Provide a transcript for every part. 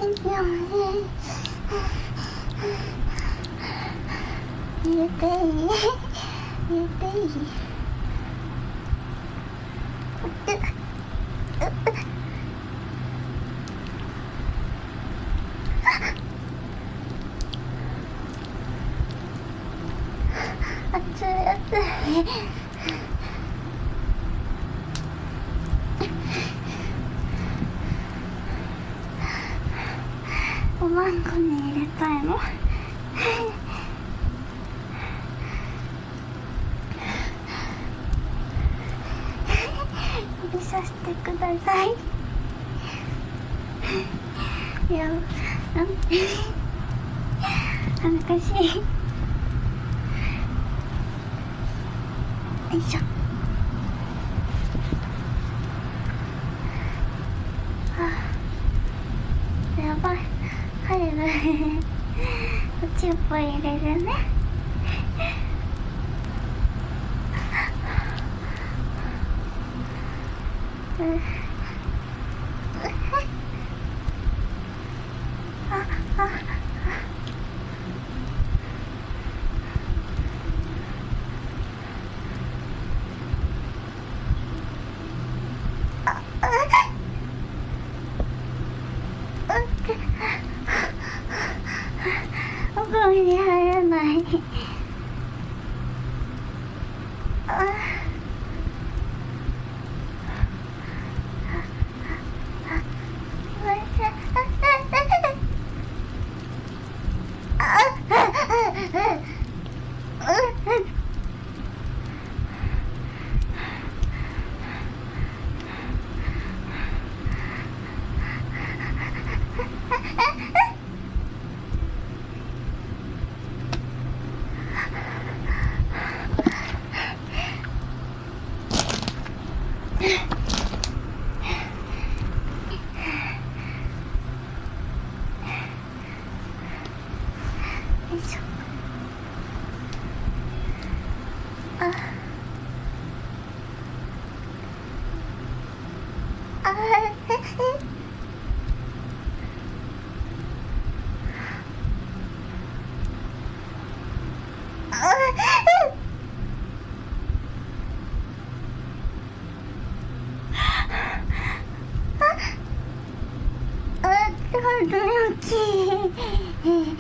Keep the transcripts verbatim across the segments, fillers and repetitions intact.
入れていい？入れていい？熱い熱い。おまんこに入れたいの。指さしてください。いや、恥ずかしい。よいしょ。あ、やばい。入る。おちっぽ入れるね。うん。あ、あ、お風呂に入らない。あ、よいしょ。あ、あ、本当に大きい。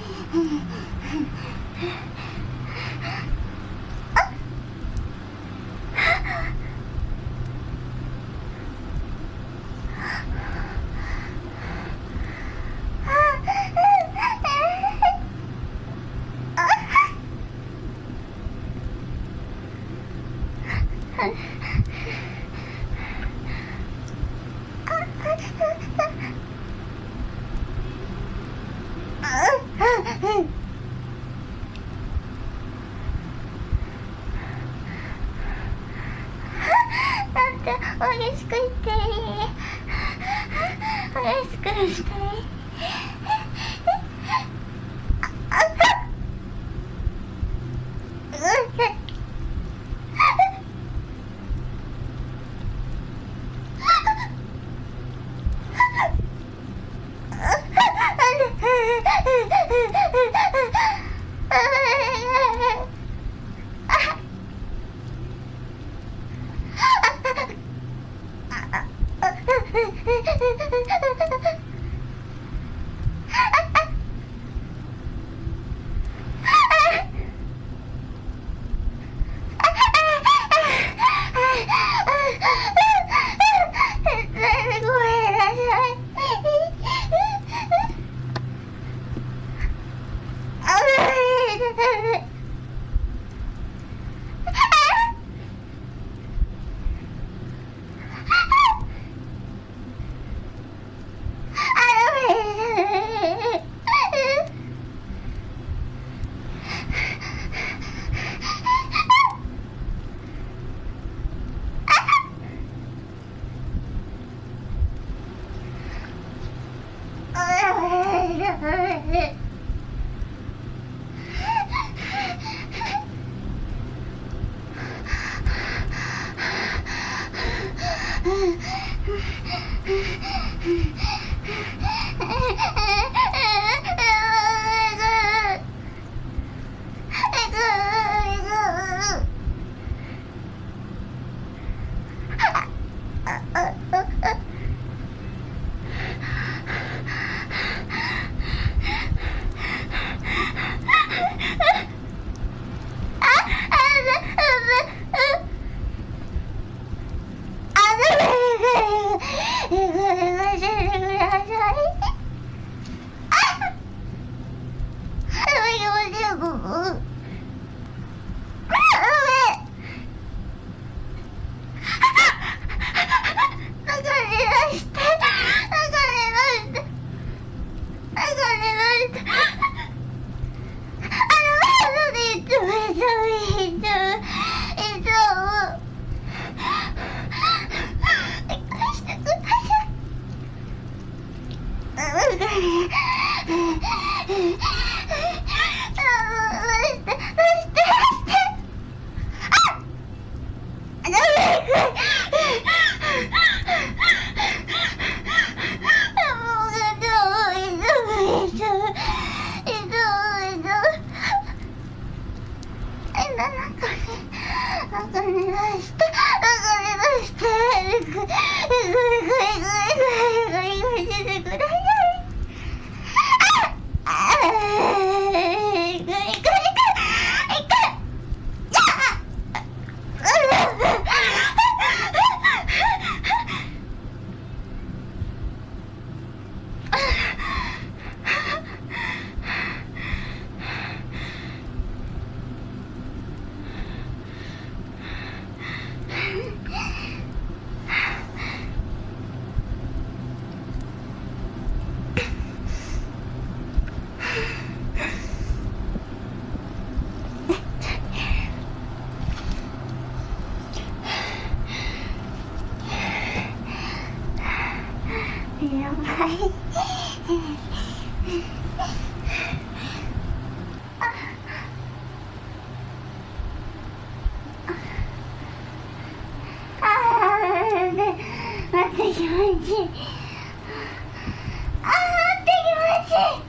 激しく言っていい？激しく言っていい？うん。 やばい。ああ、待って気持ちいい。ああ、待って気持ちいい。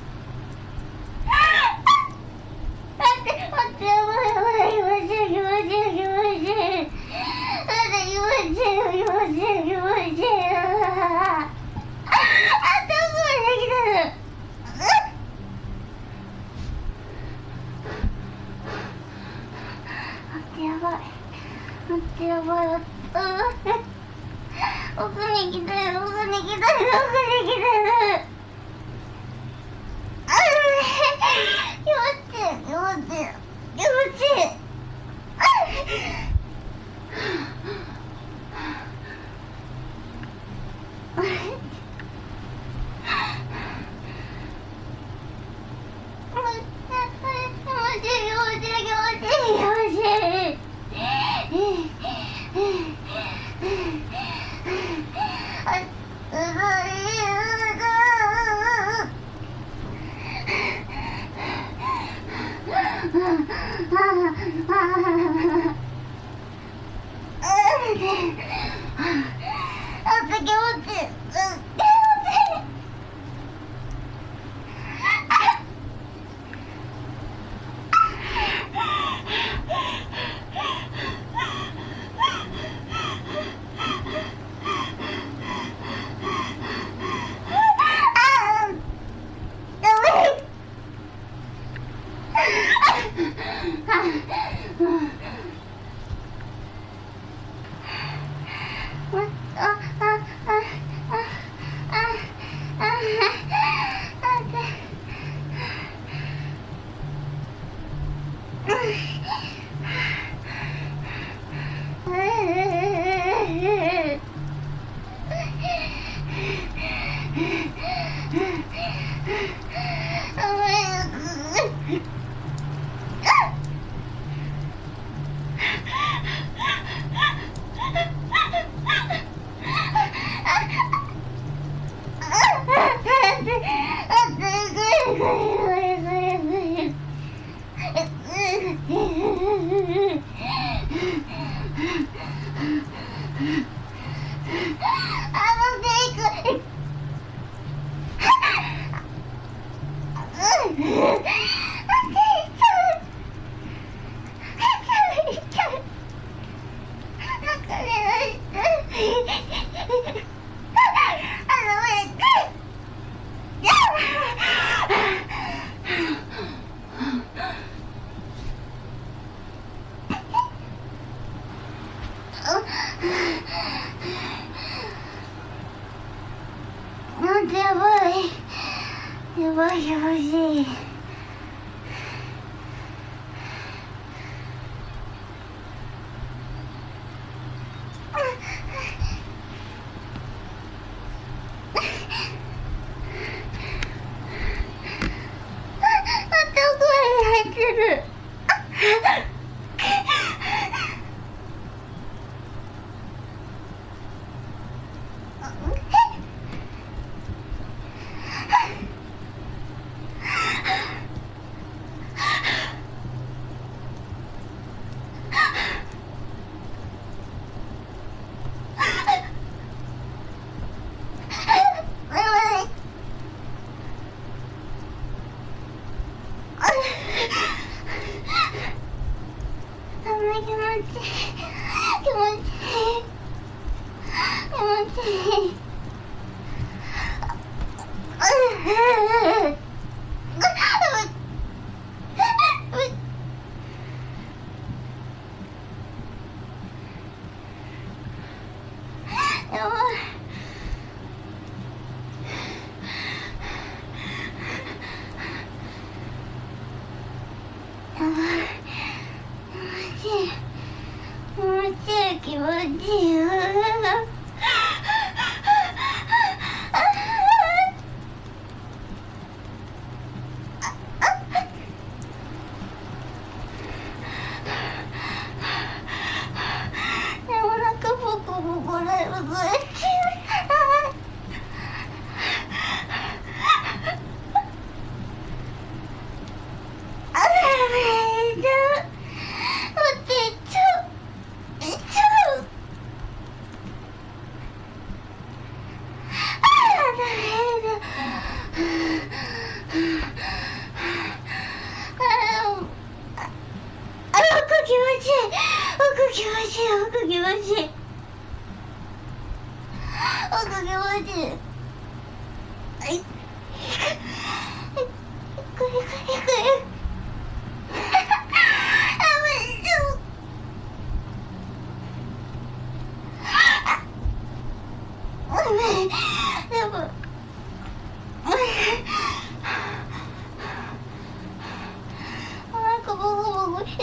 待って待って、やばいやばい、気持ちいい気持ちいい気持ちいい。待って気持ちいい気持ちいい気持ちいい。やばい。待ってやばい。奥に来てる、奥に来てる、奥に来てる。あ気持ちいい、気持ちいい、気持ちいい。なんてやばいやばいやばい。 気持ちいいよ。でもなんかボコボコな動き。気持ちいい、奥気持ちいい、奥気持ちいい、奥気持ちいい。はい。行く行く行く行く。あ、無理だ。無理。でも。無理。なんかボコボコして。